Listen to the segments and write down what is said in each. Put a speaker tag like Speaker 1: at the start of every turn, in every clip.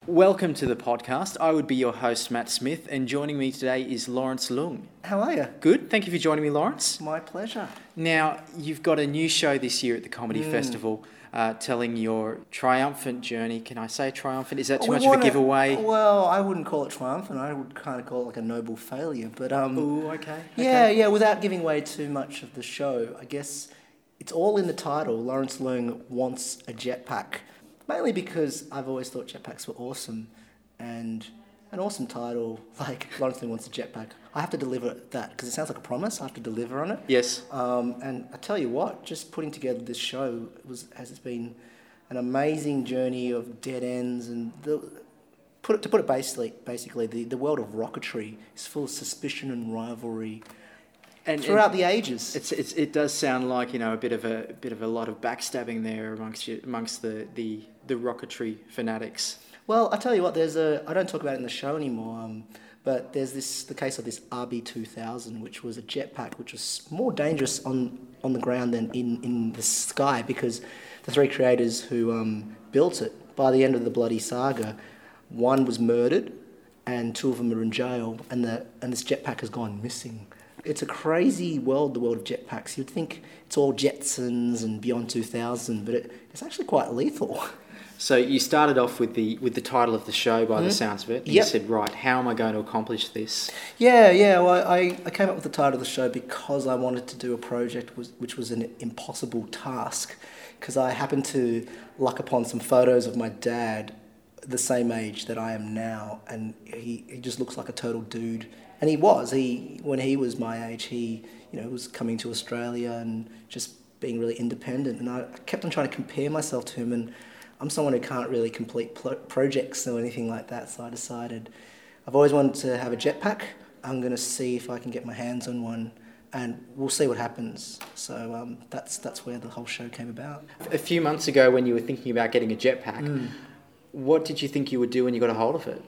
Speaker 1: Welcome to the podcast. I would be your host, Matt Smith, and joining me today is Lawrence Leung.
Speaker 2: How are you?
Speaker 1: Good. Thank you for joining me, Lawrence.
Speaker 2: My pleasure.
Speaker 1: Now, you've got a new show this year at the Comedy Festival, telling your triumphant journey. Can I say triumphant? Is that too much of a giveaway?
Speaker 2: Well, I wouldn't call it triumphant. I would kind of call it like a noble failure. But
Speaker 1: Ooh, okay.
Speaker 2: yeah. Without giving away too much of the show, I guess it's all in the title. Lawrence Leung wants a jetpack. Mainly because I've always thought jetpacks were awesome, and an awesome title like Lawrence Leung wants a jetpack. I have to deliver that because it sounds like a promise. I have to deliver on it.
Speaker 1: Yes.
Speaker 2: And I tell you what, just putting together this show has been an amazing journey of dead ends, and to put it basically, the world of rocketry is full of suspicion and rivalry. And throughout the ages,
Speaker 1: it does sound like a bit of a lot of backstabbing there amongst the rocketry fanatics.
Speaker 2: Well, I tell you what, I don't talk about it in the show anymore, but there's the case of this RB2000, which was a jetpack which was more dangerous on the ground than in the sky, because the three creators who built it, by the end of the bloody saga, one was murdered and two of them are in jail, and this jetpack has gone missing. It's a crazy world, the world of jetpacks. You'd think it's all Jetsons and Beyond 2000, but it's actually quite lethal.
Speaker 1: So you started off with the title of the show by the sounds of it.
Speaker 2: Yep.
Speaker 1: You said, right, how am I going to accomplish this?
Speaker 2: Yeah. Well, I came up with the title of the show because I wanted to do a project which was an impossible task, because I happened to luck upon some photos of my dad, the same age that I am now, and he just looks like a total dude. And when he was my age, he was coming to Australia and just being really independent. And I kept on trying to compare myself to him, and I'm someone who can't really complete projects or anything like that. So I decided I've always wanted to have a jetpack. I'm going to see if I can get my hands on one, and we'll see what happens. So that's where the whole show came about.
Speaker 1: A few months ago, when you were thinking about getting a jetpack, what did you think you would do when you got a hold of it?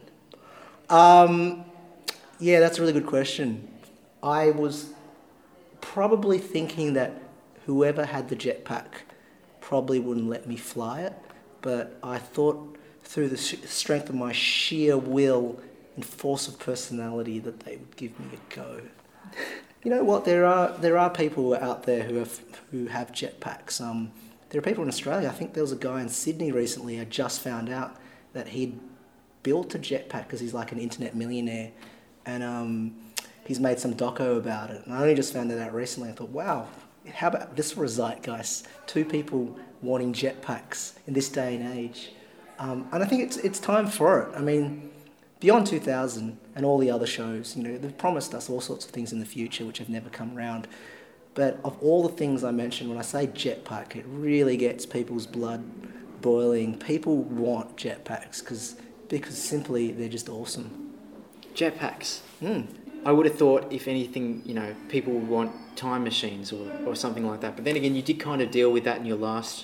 Speaker 2: Yeah, that's a really good question. I was probably thinking that whoever had the jetpack probably wouldn't let me fly it, but I thought through the strength of my sheer will and force of personality that they would give me a go. You know what? There are people out there who have jetpacks. There are people in Australia. I think there was a guy in Sydney recently. I just found out that he'd built a jetpack because he's like an internet millionaire. And he's made some doco about it. And I only just found that out recently. I thought, wow, how about this for a zeitgeist? Two people wanting jetpacks in this day and age. And I think it's time for it. I mean, Beyond 2000 and all the other shows, they've promised us all sorts of things in the future which have never come around. But of all the things I mentioned, when I say jetpack, it really gets people's blood boiling. People want jetpacks because simply they're just awesome.
Speaker 1: Jetpacks. I would have thought, if anything, people would want time machines or something like that. But then again, you did kind of deal with that in your last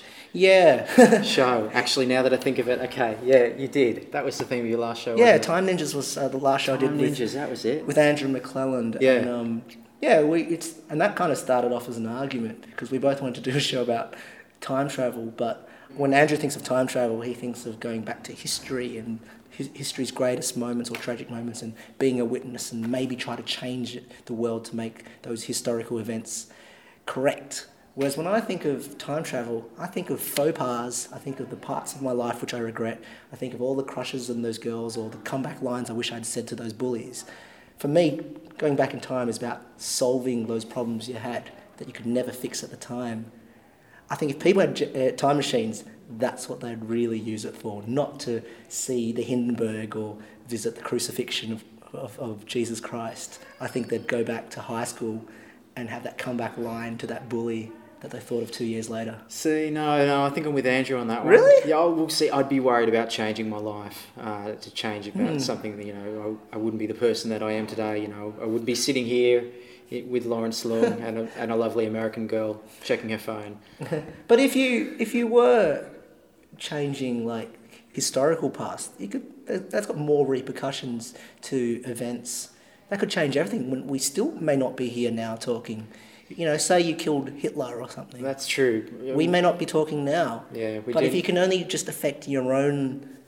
Speaker 1: show. Actually, now that I think of it, okay, yeah, you did. That was the theme of your last show.
Speaker 2: Yeah, Time Ninjas was the last show I did.
Speaker 1: That was it.
Speaker 2: With Andrew McClelland.
Speaker 1: Yeah.
Speaker 2: And that kind of started off as an argument because we both wanted to do a show about time travel. But when Andrew thinks of time travel, he thinks of going back to history and history's greatest moments or tragic moments and being a witness and maybe try to change the world to make those historical events correct. Whereas when I think of time travel, I think of faux pas, I think of the parts of my life which I regret, I think of all the crushes on those girls or the comeback lines I wish I'd said to those bullies. For me, going back in time is about solving those problems you had that you could never fix at the time. I think if people had time machines, that's what they'd really use it for, not to see the Hindenburg or visit the crucifixion of Jesus Christ. I think they'd go back to high school and have that comeback line to that bully that they thought of 2 years later.
Speaker 1: See, no, I think I'm with Andrew on that one.
Speaker 2: Really?
Speaker 1: Yeah, we'll see. I'd be worried about changing my life, to change about something that, I wouldn't be the person that I am today. I wouldn't be sitting here with Lawrence Leung and a lovely American girl checking her phone.
Speaker 2: But if you were changing like historical past, that's got more repercussions to events. That could change everything. When we still may not be here now talking. Say you killed Hitler or something.
Speaker 1: That's true.
Speaker 2: We may not be talking now.
Speaker 1: Yeah,
Speaker 2: But if you can only just affect your own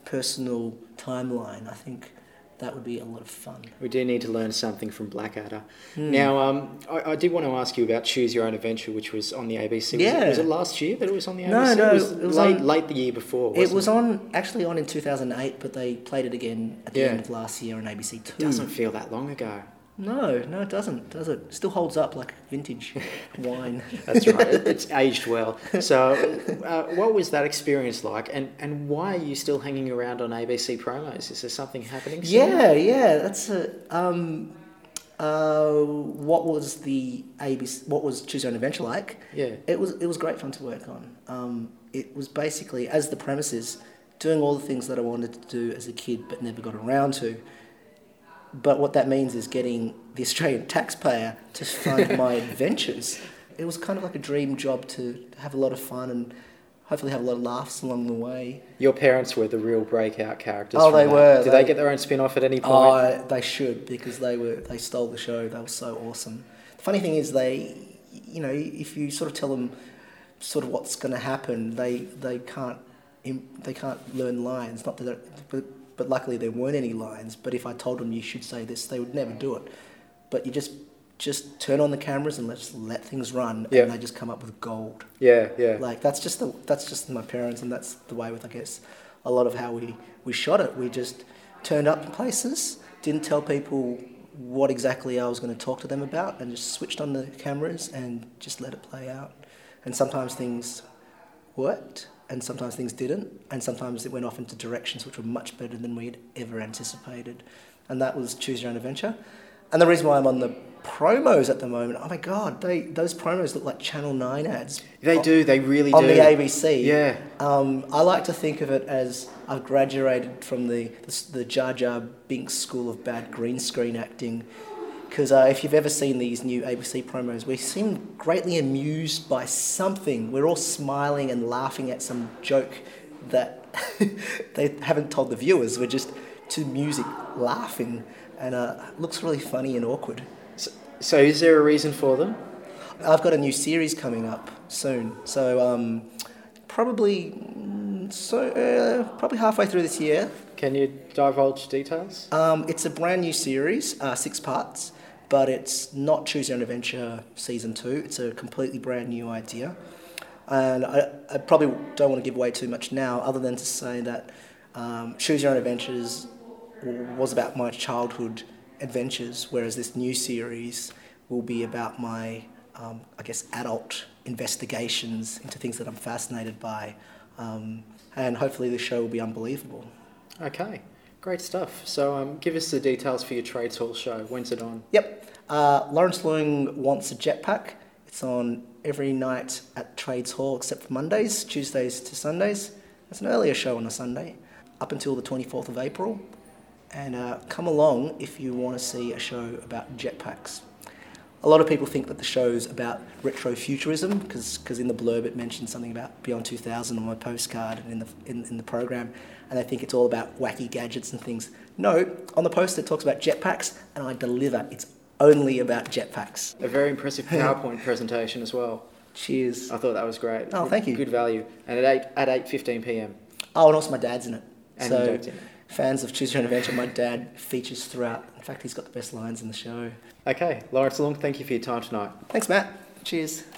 Speaker 2: personal timeline, I think that would be a lot of fun.
Speaker 1: We do need to learn something from Blackadder. Now, I did want to ask you about Choose Your Own Adventure, which was on the ABC.
Speaker 2: Yeah.
Speaker 1: Was it last year that it was on the ABC?
Speaker 2: No,
Speaker 1: it was late the year before, wasn't it?
Speaker 2: It was actually on in 2008, but they played it again at the end of last year on ABC 2.
Speaker 1: It doesn't feel that long ago.
Speaker 2: No, it doesn't, does it? Still holds up like vintage wine.
Speaker 1: That's right. It's aged well. So, what was that experience like, and why are you still hanging around on ABC promos? Is there something happening soon?
Speaker 2: Yeah. That's what was the ABC? What was Choose Your Own Adventure like?
Speaker 1: Yeah.
Speaker 2: It was great fun to work on. It was basically, as the premise is, doing all the things that I wanted to do as a kid but never got around to. But what that means is getting the Australian taxpayer to fund my adventures. It was kind of like a dream job to have a lot of fun and hopefully have a lot of laughs along the way.
Speaker 1: Your parents were the real breakout characters.
Speaker 2: Oh, they were.
Speaker 1: Did they get their own spin-off at any point?
Speaker 2: Oh, they should, because they stole the show. They were so awesome. The funny thing is if you sort of tell them sort of what's going to happen, they can't learn lines. Not that, but luckily there weren't any lines. But if I told them you should say this, they would never do it. But you just turn on the cameras and let things run, and they just come up with gold.
Speaker 1: Yeah.
Speaker 2: Like that's just my parents, and that's the way with, I guess, a lot of how we shot it. We just turned up in places, didn't tell people what exactly I was going to talk to them about, and just switched on the cameras and just let it play out. And sometimes things worked, and sometimes things didn't, and sometimes it went off into directions which were much better than we'd ever anticipated. And that was Choose Your Own Adventure. And the reason why I'm on the promos at the moment, oh my God, those promos look like Channel 9 ads.
Speaker 1: They do, they really
Speaker 2: on
Speaker 1: do.
Speaker 2: On the ABC.
Speaker 1: Yeah.
Speaker 2: I like to think of it as I've graduated from the Jar Jar Binks School of Bad Green Screen Acting, because if you've ever seen these new ABC promos, we seem greatly amused by something. We're all smiling and laughing at some joke that they haven't told the viewers. We're just to music laughing, and it looks really funny and awkward.
Speaker 1: So is there a reason for them?
Speaker 2: I've got a new series coming up soon, so probably halfway through this year.
Speaker 1: Can you divulge details?
Speaker 2: It's a brand new series, 6 parts, but it's not Choose Your Own Adventure Season 2. It's a completely brand new idea. And I probably don't want to give away too much now, other than to say that Choose Your Own Adventures was about my childhood adventures, whereas this new series will be about my, adult investigations into things that I'm fascinated by. And hopefully the show will be unbelievable.
Speaker 1: Okay, great stuff. So give us the details for your Trades Hall show. When's it on?
Speaker 2: Yep. Lawrence Leung Wants a Jetpack. It's on every night at Trades Hall except for Mondays, Tuesdays to Sundays. It's an earlier show on a Sunday, up until the 24th of April. And come along if you want to see a show about jetpacks. A lot of people think that the show's about retrofuturism, because in the blurb it mentions something about Beyond 2000 on my postcard and in the program, and they think it's all about wacky gadgets and things. No, on the poster it talks about jetpacks, and I deliver. It's only about jetpacks.
Speaker 1: A very impressive PowerPoint presentation as well.
Speaker 2: Cheers.
Speaker 1: I thought that was great.
Speaker 2: Oh, thank you.
Speaker 1: Good value. And at 8:15 p.m.
Speaker 2: Oh, and also my dad's in it.
Speaker 1: And
Speaker 2: so,
Speaker 1: your dad's in it.
Speaker 2: Fans of Choose Your Own Adventure, my dad features throughout. In fact, he's got the best lines in the show.
Speaker 1: Okay, Lawrence Leung, thank you for your time tonight.
Speaker 2: Thanks, Matt. Cheers.